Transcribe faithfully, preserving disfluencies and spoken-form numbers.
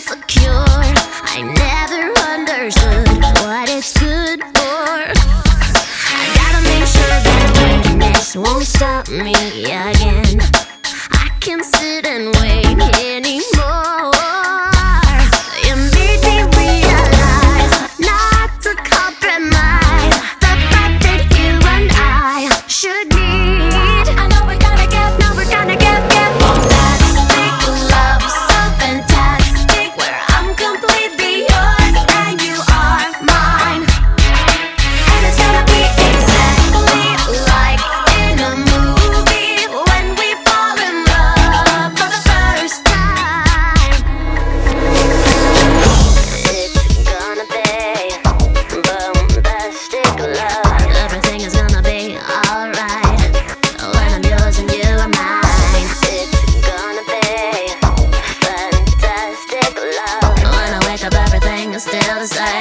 insecure. I never understood what it's good for. I gotta make sure that weakness won't stop me again. I can't sit and wait anymore. You made me realize not to compromise the fact that you and I should meet. I know we're gonna get, know we're gonna get, get fantastic love, so fantastic, where I'm completely yours and you are mine. And it's gonna be exactly like in a movie when we fall in love for the first time. It's gonna be bombastic love. Everything is gonna be alright when I'm yours and you are mine. It's gonna be fantastic love. When I wake up, everything is still the same.